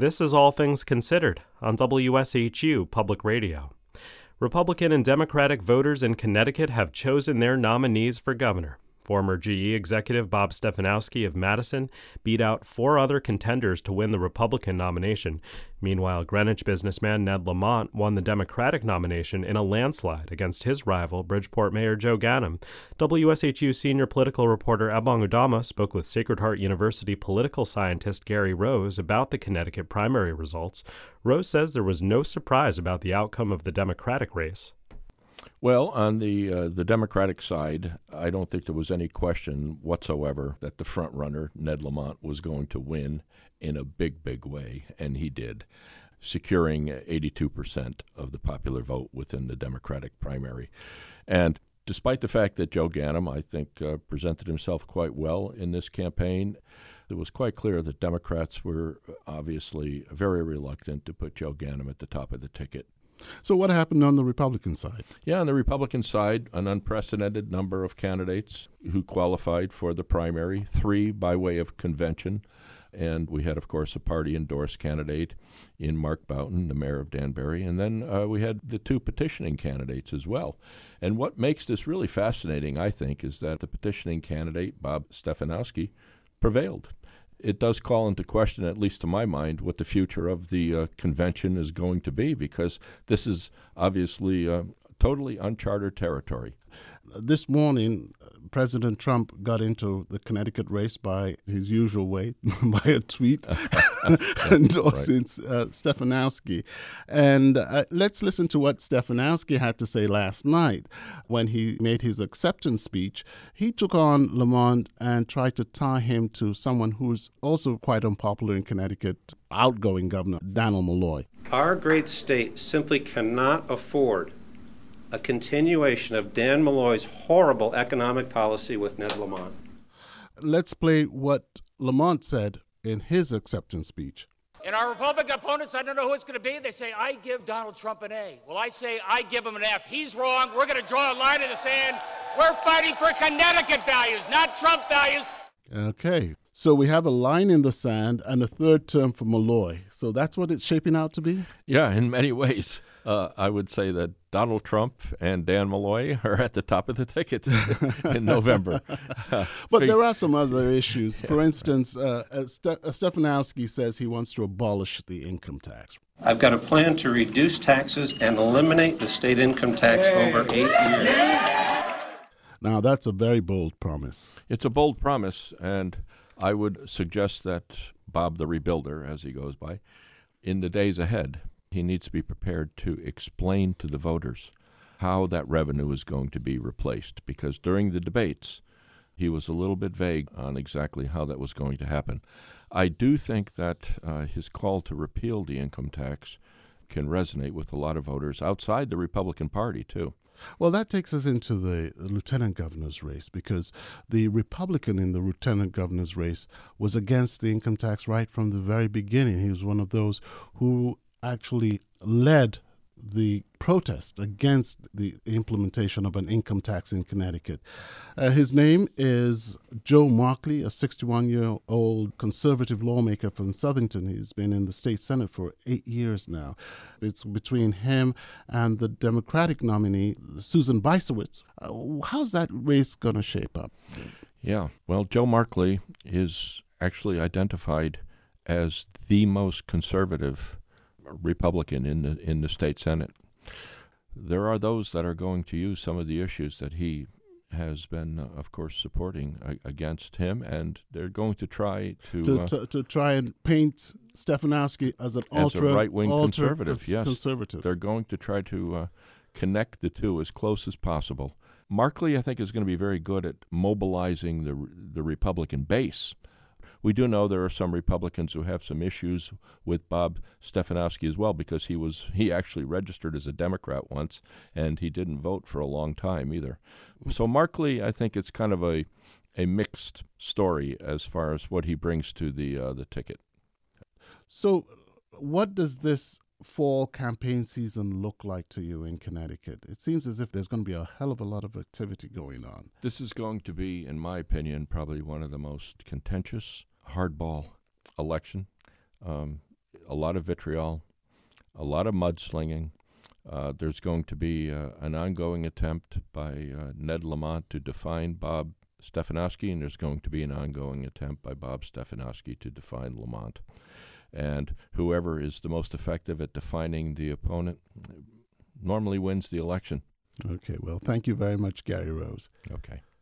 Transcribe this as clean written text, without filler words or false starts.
This is All Things Considered on WSHU Public Radio. Republican and Democratic voters in Connecticut have chosen their nominees for governor. Former GE executive Bob Stefanowski of Madison beat out 4 other contenders to win the Republican nomination. Meanwhile, Greenwich businessman Ned Lamont won the Democratic nomination in a landslide against his rival, Bridgeport Mayor Joe Ganim. WSHU senior political reporter Ebong Udama spoke with Sacred Heart University political scientist Gary Rose about the Connecticut primary results. Rose says there was no surprise about the outcome of the Democratic race. Well, on the Democratic side, I don't think there was any question whatsoever that the front runner, Ned Lamont, was going to win in a big, big way, and he did, securing 82% of the popular vote within the Democratic primary. And despite the fact that Joe Ganim, I think, presented himself quite well in this campaign, it was quite clear that Democrats were obviously very reluctant to put Joe Ganim at the top of the ticket. So what happened on the Republican side? Yeah, on the Republican side, an unprecedented number of candidates who qualified for the primary, 3 by way of convention. And we had, of course, a party-endorsed candidate in Mark Boughton, the mayor of Danbury. And then we had the 2 petitioning candidates as well. And what makes this really fascinating, I think, is that the petitioning candidate, Bob Stefanowski, prevailed. It does call into question, at least to my mind, what the future of the convention is going to be, because this is obviously totally uncharted territory. This morning, President Trump got into the Connecticut race by his usual way, by a tweet endorsing Stefanowski. And let's listen to what Stefanowski had to say last night when he made his acceptance speech. He took on Lamont and tried to tie him to someone who's also quite unpopular in Connecticut, outgoing Governor Dannel Malloy. Our great state simply cannot afford a continuation of Dan Malloy's horrible economic policy with Ned Lamont. Let's play what Lamont said in his acceptance speech. And our Republican opponents, I don't know who it's going to be, they say, I give Donald Trump an A. Well, I say, I give him an F. He's wrong. We're going to draw a line in the sand. We're fighting for Connecticut values, not Trump values. Okay, so we have a line in the sand and a third term for Malloy. So that's what it's shaping out to be? Yeah, in many ways. I would say that Donald Trump and Dan Malloy are at the top of the ticket in November. But there are some other issues. For instance, Stefanowski says he wants to abolish the income tax. I've got a plan to reduce taxes and eliminate the state income tax over 8 years. Now, that's a very bold promise. It's a bold promise, and I would suggest that Bob the Rebuilder, as he goes by, in the days ahead, he needs to be prepared to explain to the voters how that revenue is going to be replaced, because during the debates, he was a little bit vague on exactly how that was going to happen. I do think that his call to repeal the income tax can resonate with a lot of voters outside the Republican Party, too. Well, that takes us into the lieutenant governor's race, because the Republican in the lieutenant governor's race was against the income tax right from the very beginning. He was one of those who actually led the protest against the implementation of an income tax in Connecticut. His name is Joe Markley, a 61-year-old conservative lawmaker from Southington. He's been in the state Senate for 8 years now. It's between him and the Democratic nominee, Susan Bysiewicz. How's that race going to shape up? Yeah, well, Joe Markley is actually identified as the most conservative Republican in the state Senate. There are those that are going to use some of the issues that he has been, of course, supporting against him, and they're going to try to try and paint Stefanowski as a right-wing conservative. Yes, conservative. They're going to try to connect the two as close as possible. Markley, I think, is going to be very good at mobilizing the Republican base. We do know there are some Republicans who have some issues with Bob Stefanowski as well, because he actually registered as a Democrat once, and he didn't vote for a long time either. So Markley, I think it's kind of a mixed story as far as what he brings to the ticket. So what does this fall campaign season look like to you in Connecticut? It seems as if there's going to be a hell of a lot of activity going on. This is going to be, in my opinion, probably one of the most contentious hardball election a lot of vitriol, a lot of mudslinging. There's going to be an ongoing attempt by Ned Lamont to define Bob Stefanowski, and there's going to be an ongoing attempt by Bob Stefanowski to define Lamont. And whoever is the most effective at defining the opponent normally wins the election. Okay, well, thank you very much, Gary Rose. Okay.